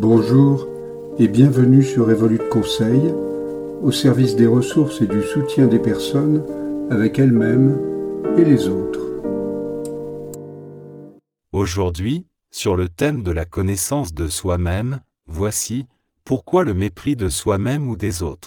Bonjour et bienvenue sur Evolute Conseil, au service des ressources et du soutien des personnes avec elles-mêmes et les autres. Aujourd'hui, sur le thème de la connaissance de soi-même, voici « Pourquoi le mépris de soi-même ou des autres ?»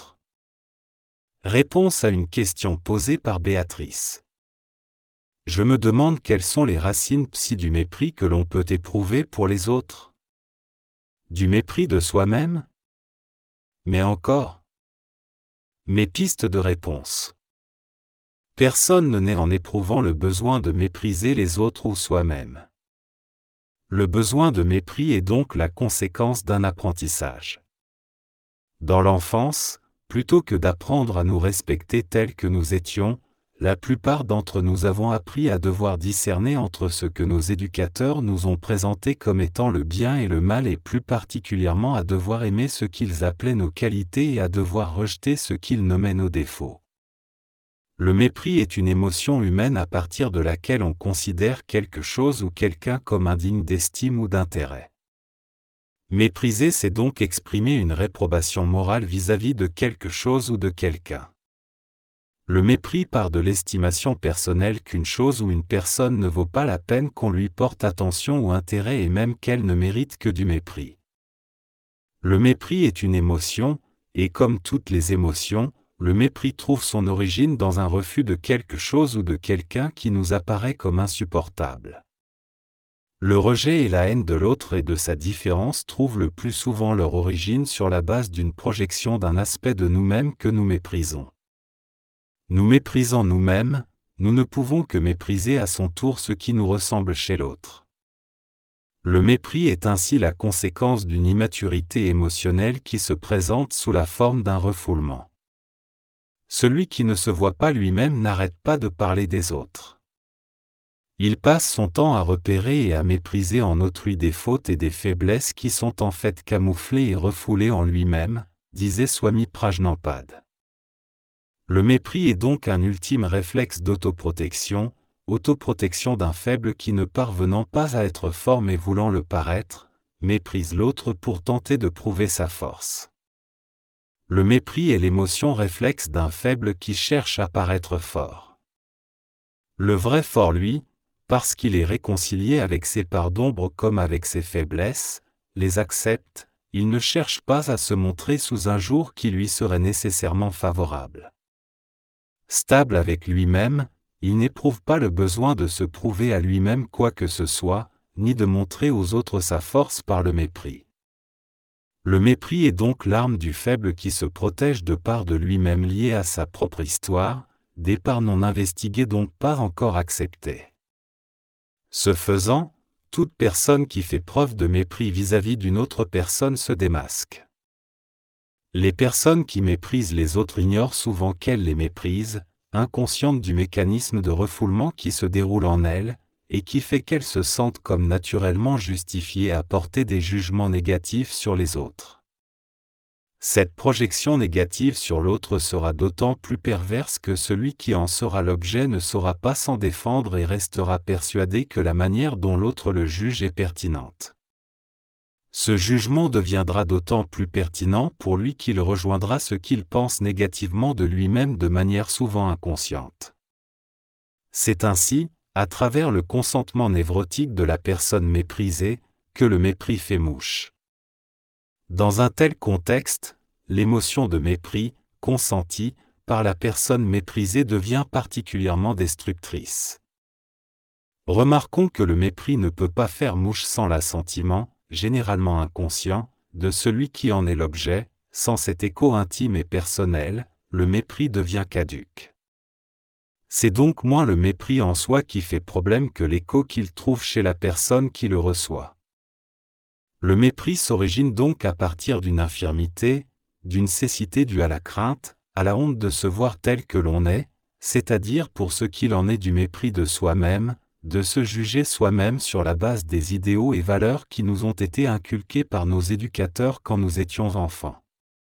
Réponse à une question posée par Béatrice. Je me demande quelles sont les racines du mépris que l'on peut éprouver pour les autres. Du mépris de soi-même? Mais encore? Mes pistes de réponse. Personne ne naît en éprouvant le besoin de mépriser les autres ou soi-même. Le besoin de mépris est donc la conséquence d'un apprentissage. Dans l'enfance, plutôt que d'apprendre à nous respecter tels que nous étions, la plupart d'entre nous avons appris à devoir discerner entre ce que nos éducateurs nous ont présenté comme étant le bien et le mal et plus particulièrement à devoir aimer ce qu'ils appelaient nos qualités et à devoir rejeter ce qu'ils nommaient nos défauts. Le mépris est une émotion humaine à partir de laquelle on considère quelque chose ou quelqu'un comme indigne d'estime ou d'intérêt. Mépriser, c'est donc exprimer une réprobation morale vis-à-vis de quelque chose ou de quelqu'un. Le mépris part de l'estimation personnelle qu'une chose ou une personne ne vaut pas la peine qu'on lui porte attention ou intérêt et même qu'elle ne mérite que du mépris. Le mépris est une émotion, et comme toutes les émotions, le mépris trouve son origine dans un refus de quelque chose ou de quelqu'un qui nous apparaît comme insupportable. Le rejet et la haine de l'autre et de sa différence trouvent le plus souvent leur origine sur la base d'une projection d'un aspect de nous-mêmes que nous méprisons. Nous méprisant nous-mêmes, nous ne pouvons que mépriser à son tour ce qui nous ressemble chez l'autre. Le mépris est ainsi la conséquence d'une immaturité émotionnelle qui se présente sous la forme d'un refoulement. Celui qui ne se voit pas lui-même n'arrête pas de parler des autres. Il passe son temps à repérer et à mépriser en autrui des fautes et des faiblesses qui sont en fait camouflées et refoulées en lui-même, disait Swami Prajnanpad. Le mépris est donc un ultime réflexe d'autoprotection d'un faible qui ne parvenant pas à être fort mais voulant le paraître, méprise l'autre pour tenter de prouver sa force. Le mépris est l'émotion réflexe d'un faible qui cherche à paraître fort. Le vrai fort, lui, parce qu'il est réconcilié avec ses parts d'ombre comme avec ses faiblesses, les accepte, il ne cherche pas à se montrer sous un jour qui lui serait nécessairement favorable. Stable avec lui-même, il n'éprouve pas le besoin de se prouver à lui-même quoi que ce soit, ni de montrer aux autres sa force par le mépris. Le mépris est donc l'arme du faible qui se protège de parts de lui-même liées à sa propre histoire, des parts non investiguées donc pas encore acceptées. Ce faisant, toute personne qui fait preuve de mépris vis-à-vis d'une autre personne se démasque. Les personnes qui méprisent les autres ignorent souvent qu'elles les méprisent, inconscientes du mécanisme de refoulement qui se déroule en elles, et qui fait qu'elles se sentent comme naturellement justifiées à porter des jugements négatifs sur les autres. Cette projection négative sur l'autre sera d'autant plus perverse que celui qui en sera l'objet ne saura pas s'en défendre et restera persuadé que la manière dont l'autre le juge est pertinente. Ce jugement deviendra d'autant plus pertinent pour lui qu'il rejoindra ce qu'il pense négativement de lui-même de manière souvent inconsciente. C'est ainsi, à travers le consentement névrotique de la personne méprisée, que le mépris fait mouche. Dans un tel contexte, l'émotion de mépris, consentie, par la personne méprisée devient particulièrement destructrice. Remarquons que le mépris ne peut pas faire mouche sans l'assentiment, généralement inconscient, de celui qui en est l'objet. Sans cet écho intime et personnel, le mépris devient caduc. C'est donc moins le mépris en soi qui fait problème que l'écho qu'il trouve chez la personne qui le reçoit. Le mépris s'origine donc à partir d'une infirmité, d'une cécité due à la crainte, à la honte de se voir tel que l'on est, c'est-à-dire pour ce qu'il en est du mépris de soi-même, de se juger soi-même sur la base des idéaux et valeurs qui nous ont été inculqués par nos éducateurs quand nous étions enfants.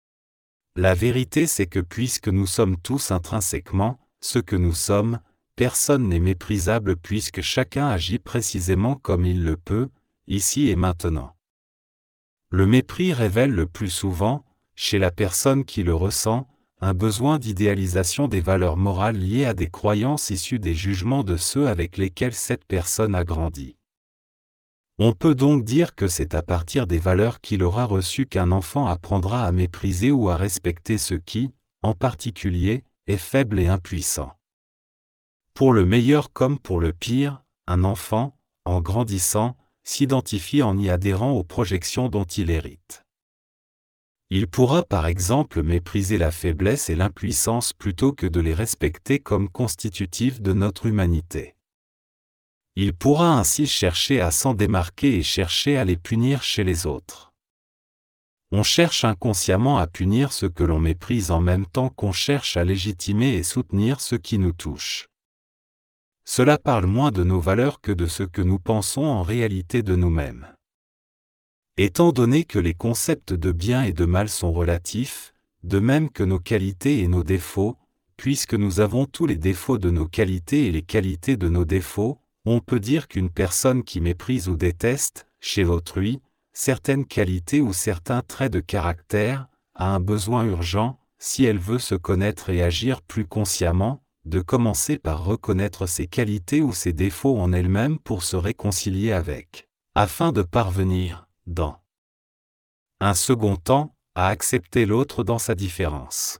La vérité c'est que puisque nous sommes tous intrinsèquement ce que nous sommes, personne n'est méprisable puisque chacun agit précisément comme il le peut, ici et maintenant. Le mépris révèle le plus souvent, chez la personne qui le ressent, un besoin d'idéalisation des valeurs morales liées à des croyances issues des jugements de ceux avec lesquels cette personne a grandi. On peut donc dire que c'est à partir des valeurs qu'il aura reçues qu'un enfant apprendra à mépriser ou à respecter ce qui, en particulier, est faible et impuissant. Pour le meilleur comme pour le pire, un enfant, en grandissant, s'identifie en y adhérant aux projections dont il hérite. Il pourra par exemple mépriser la faiblesse et l'impuissance plutôt que de les respecter comme constitutifs de notre humanité. Il pourra ainsi chercher à s'en démarquer et chercher à les punir chez les autres. On cherche inconsciemment à punir ce que l'on méprise en même temps qu'on cherche à légitimer et soutenir ce qui nous touche. Cela parle moins de nos valeurs que de ce que nous pensons en réalité de nous-mêmes. Étant donné que les concepts de bien et de mal sont relatifs, de même que nos qualités et nos défauts, puisque nous avons tous les défauts de nos qualités et les qualités de nos défauts, on peut dire qu'une personne qui méprise ou déteste, chez autrui, certaines qualités ou certains traits de caractère, a un besoin urgent, si elle veut se connaître et agir plus consciemment, de commencer par reconnaître ses qualités ou ses défauts en elle-même pour se réconcilier avec, afin de parvenir, dans un second temps, à accepter l'autre dans sa différence.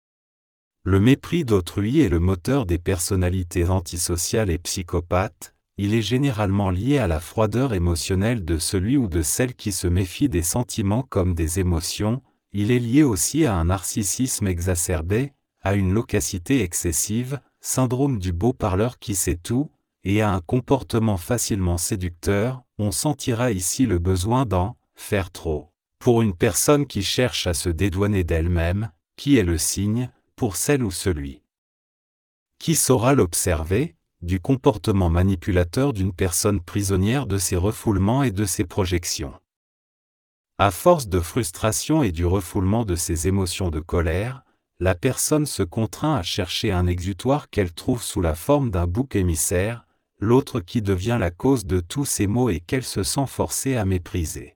Le mépris d'autrui est le moteur des personnalités antisociales et psychopathes. Il est généralement lié à la froideur émotionnelle de celui ou de celle qui se méfie des sentiments comme des émotions. Il est lié aussi à un narcissisme exacerbé, à une loquacité excessive, syndrome du beau parleur qui sait tout, et à un comportement facilement séducteur. On sentira ici le besoin d'en faire trop. Pour une personne qui cherche à se dédouaner d'elle-même, qui est le signe, pour celle ou celui qui saura l'observer, du comportement manipulateur d'une personne prisonnière de ses refoulements et de ses projections. À force de frustration et du refoulement de ses émotions de colère, la personne se contraint à chercher un exutoire qu'elle trouve sous la forme d'un bouc émissaire, l'autre qui devient la cause de tous ces maux et qu'elle se sent forcée à mépriser.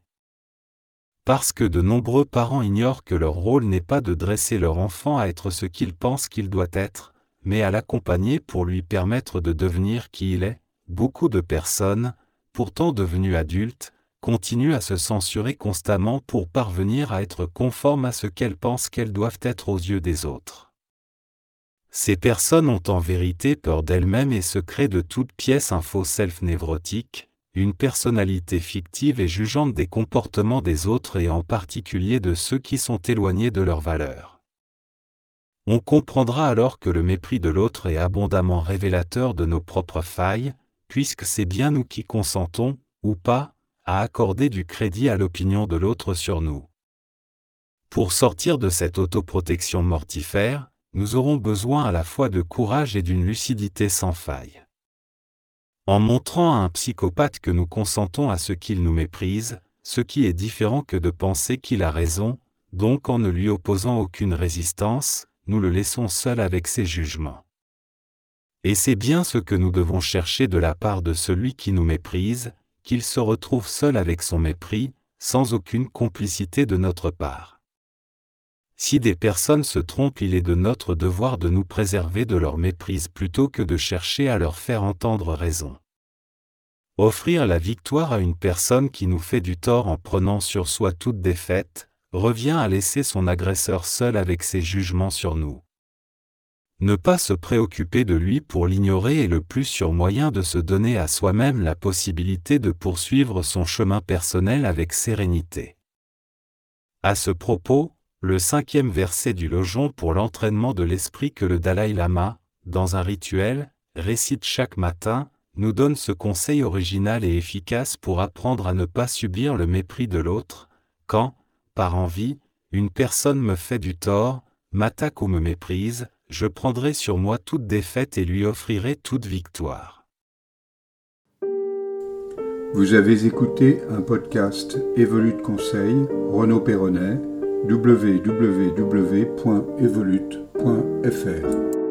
Parce que de nombreux parents ignorent que leur rôle n'est pas de dresser leur enfant à être ce qu'il pense qu'il doit être, mais à l'accompagner pour lui permettre de devenir qui il est, beaucoup de personnes, pourtant devenues adultes, continuent à se censurer constamment pour parvenir à être conformes à ce qu'elles pensent qu'elles doivent être aux yeux des autres. Ces personnes ont en vérité peur d'elles-mêmes et se créent de toutes pièces un faux self névrotique, une personnalité fictive et jugeante des comportements des autres et en particulier de ceux qui sont éloignés de leurs valeurs. On comprendra alors que le mépris de l'autre est abondamment révélateur de nos propres failles, puisque c'est bien nous qui consentons, ou pas, à accorder du crédit à l'opinion de l'autre sur nous. Pour sortir de cette autoprotection mortifère, nous aurons besoin à la fois de courage et d'une lucidité sans faille. En montrant à un psychopathe que nous consentons à ce qu'il nous méprise, ce qui est différent que de penser qu'il a raison, donc en ne lui opposant aucune résistance, nous le laissons seul avec ses jugements. Et c'est bien ce que nous devons chercher de la part de celui qui nous méprise, qu'il se retrouve seul avec son mépris, sans aucune complicité de notre part. Si des personnes se trompent, il est de notre devoir de nous préserver de leur méprise plutôt que de chercher à leur faire entendre raison. Offrir la victoire à une personne qui nous fait du tort en prenant sur soi toute défaite, revient à laisser son agresseur seul avec ses jugements sur nous. Ne pas se préoccuper de lui pour l'ignorer est le plus sûr moyen de se donner à soi-même la possibilité de poursuivre son chemin personnel avec sérénité. À ce propos, le 5e verset du Lojong pour l'entraînement de l'esprit que le Dalai Lama, dans un rituel, récite chaque matin, nous donne ce conseil original et efficace pour apprendre à ne pas subir le mépris de l'autre, quand, par envie, une personne me fait du tort, m'attaque ou me méprise, je prendrai sur moi toute défaite et lui offrirai toute victoire. Vous avez écouté un podcast Evolute Conseil, Renaud Perronnet, www.evolute.fr